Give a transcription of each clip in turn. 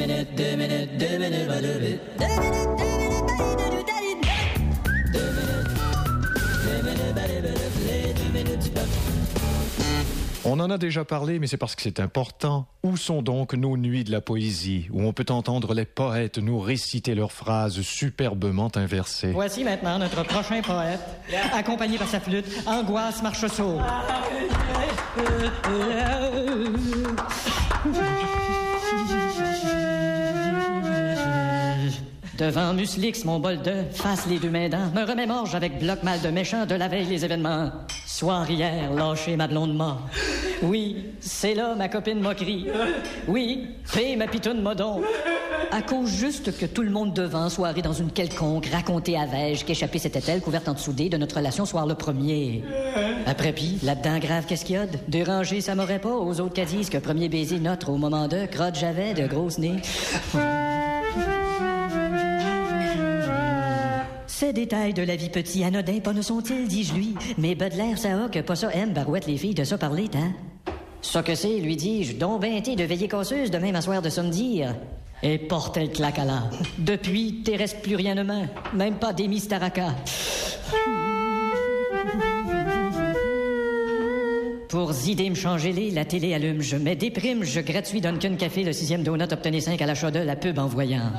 On en a déjà parlé, mais c'est parce que c'est important. Où sont donc nos nuits de la poésie, où on peut entendre les poètes nous réciter leurs phrases superbement inversées? Voici maintenant notre prochain poète, accompagné par sa flûte, Angoisse Marcheseau. Devant Muslix, mon bol de face les deux mains dans, me remémore avec bloc mal de méchant de la veille les événements. Soir hier, lâché ma blonde mort. Oui, c'est là ma copine moquerie. Oui, paye ma pitoune modon. À cause juste que tout le monde devant, soirée dans une quelconque, raconté à Vège qu'échappée c'était-elle, couverte en dessous de notre relation soir le premier. Après pis, là-dedans grave qu'est-ce qu'il y a de dérangé, ça m'aurait pas aux autres qu'à disent que premier baiser notre au moment de crotte j'avais de grosses nez. Ces détails de la vie petit anodin, pas ne sont-ils, dis-je lui. Mais bas de l'air, ça a que pas ça aime, barouette les filles de ça parler, hein. Ça que c'est, lui dis-je, donc ben été de veiller casseuse demain m'asseoir de ça me dire. Et portait le claque à là. Depuis, t'es reste plus rien de main, même pas des Staraka. Pour zider me changer les, la télé allume, je mets des primes, je gratuit Dunkin' Café, le 6e donut obtenez 5 à l'achat de la pub en voyant.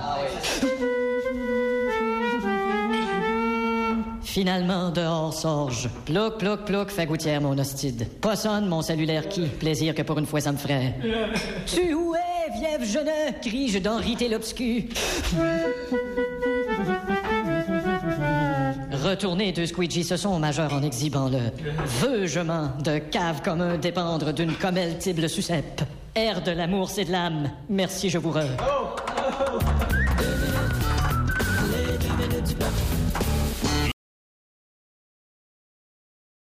Finalement, dehors sors-je. Plouc, plouc, plouc, fagoutière, mon hostide. Poissonne, mon cellulaire qui, plaisir que pour une fois ça me ferait. Tu où es, viève jeune, crie-je d'Henri l'obscu. Retourner deux squeegee ce son majeur en exhibant-le. Veux-je de cave comme un dépendre d'une commeltible sucette. Air de l'amour, c'est de l'âme. Merci, je vous re.